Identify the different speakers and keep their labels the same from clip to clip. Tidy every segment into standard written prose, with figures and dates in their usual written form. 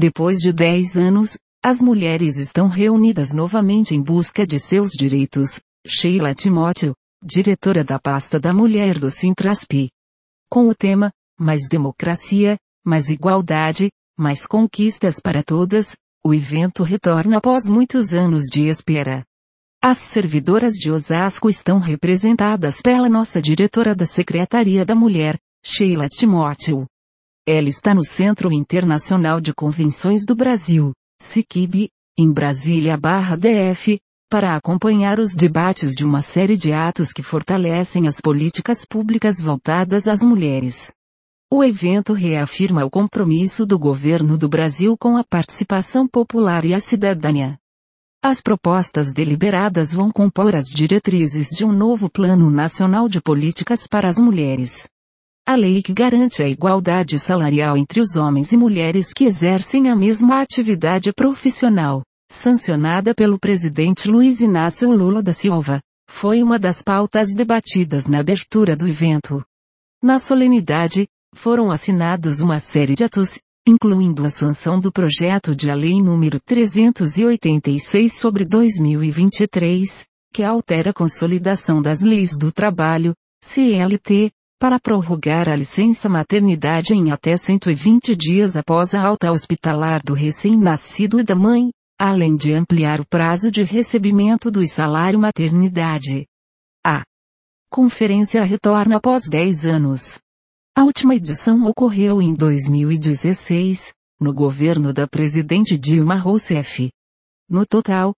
Speaker 1: Depois de 10 anos, as mulheres estão reunidas novamente em busca de seus direitos. Sheila Timóteo, diretora da pasta da mulher do Sintrasp. Com o tema, mais democracia, mais igualdade, mais conquistas para todas, o evento retorna após muitos anos de espera. As servidoras de Osasco estão representadas pela nossa diretora da Secretaria da Mulher, Sheila Timóteo. Ela está no Centro Internacional de Convenções do Brasil, CICIB, em Brasília/DF, para acompanhar os debates de uma série de atos que fortalecem as políticas públicas voltadas às mulheres. O evento reafirma o compromisso do governo do Brasil com a participação popular e a cidadania. As propostas deliberadas vão compor as diretrizes de um novo Plano Nacional de Políticas para as Mulheres. A lei que garante a igualdade salarial entre os homens e mulheres que exercem a mesma atividade profissional, sancionada pelo presidente Luiz Inácio Lula da Silva, foi uma das pautas debatidas na abertura do evento. Na solenidade, foram assinados uma série de atos, incluindo a sanção do projeto de lei número 386 sobre 2023, que altera a Consolidação das Leis do Trabalho, CLT, para prorrogar a licença maternidade em até 120 dias após a alta hospitalar do recém-nascido e da mãe, além de ampliar o prazo de recebimento do salário maternidade. A conferência retorna após 10 anos. A última edição ocorreu em 2016, no governo da presidente Dilma Rousseff. No total,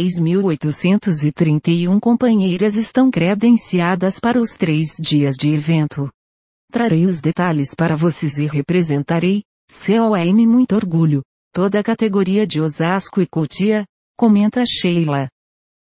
Speaker 1: 3.831 companheiras estão credenciadas para os 3 dias de evento. Trarei os detalhes para vocês e representarei, com muito orgulho, toda a categoria de Osasco e Cotia, comenta Sheila.